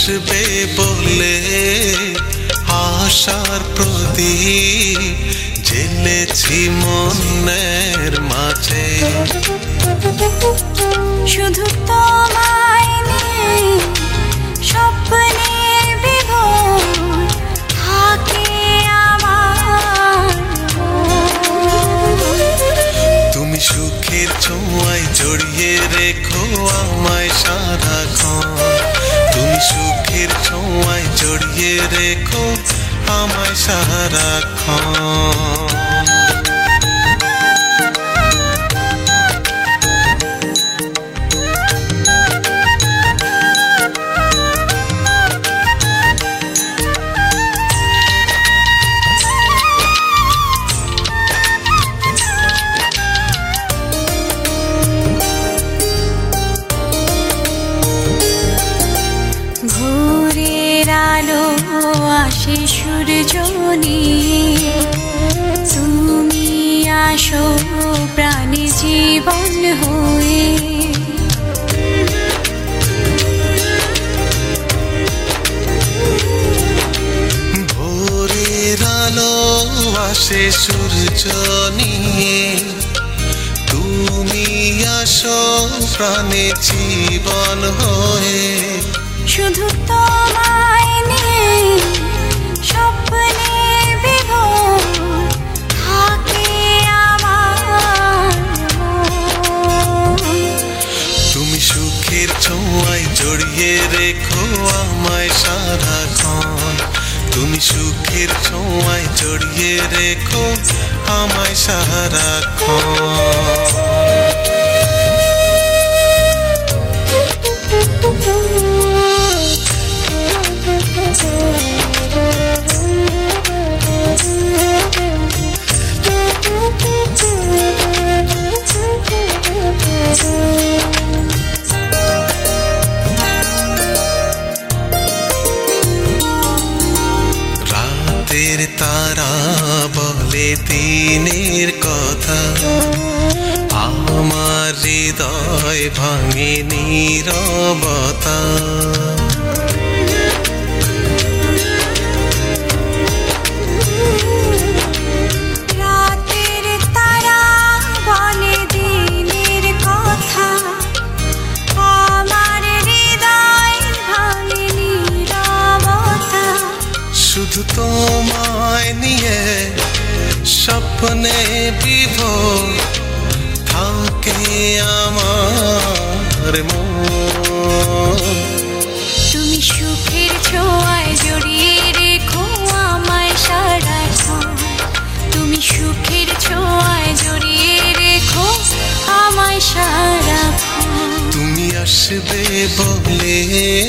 আসবে বলে আশার প্রদীপ জ্বেলেছি মনের মাঝে। শুধু তোমায় নিয়ে স্বপ্নের বিভোর থাকে আমার। তুমি সুখের ছোঁয়ায় জড়িয়ে রেখো আমায় সারাক্ষণ। তুমি সুখের ছোঁয়ায় জড়িয়ে রেখো আমায় সারাক্ষণ। ভোরের আলো আসে সূর্য নিয়ে, তুমি আসো প্রাণে জীবন হয়ে। ভোরের আলো আসে সূর্য নিয়ে, তুমি আসো প্রাণে জীবন হয়ে। শুধু তোমায় নিয়ে স্বপ্নের বিভোর থাকে আমার। তুমি সুখের ছোঁয়ায় জড়িয়ে রেখো আমায় সারাক্ষণ। তুমি সুখের ছোঁয়ায় জড়িয়ে রেখো আমায় সারাক্ষণ। রাতের তারা বলে দিনের কথা, আমার হৃদয় ভাঙে নীরবতা। রাতের তারা বলে দিনের কথা, আমার হৃদয় ভাঙে নীরবতা। শুধু তোমায় নিয়ে স্বপ্নে বিভোর থাকে আমার মন। তুমি সুখের ছোঁয়ায় জড়িয়ে রেখো আমায় সারাক্ষণ। তুমি সুখের ছোঁয়ায় জড়িয়ে রেখো আমায় সারাক্ষণ। তুমি আসবে বলে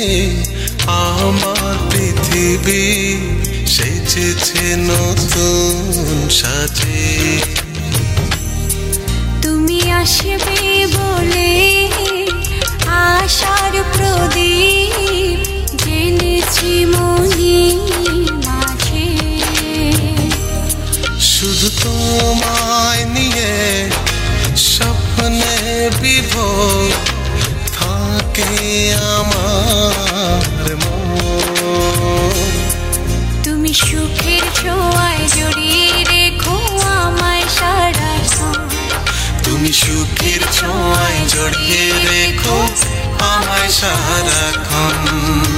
আমার পৃথিবী সেজেছে নতুন সাজে। তুমি আসবে বলে আশার প্রদীপ জ্বেলেছি মনের মাঝে। শুধু তোমায় নিয়ে স্বপ্নে বিভোর থাকে আমার মন। তুমি সুখের ছোঁয়ায় জড়িয়ে রেখো আমায় সারাক্ষণ। তুমি সুখের ছোঁয়ায় জড়িয়ে রেখো আমায় সারাক্ষণ।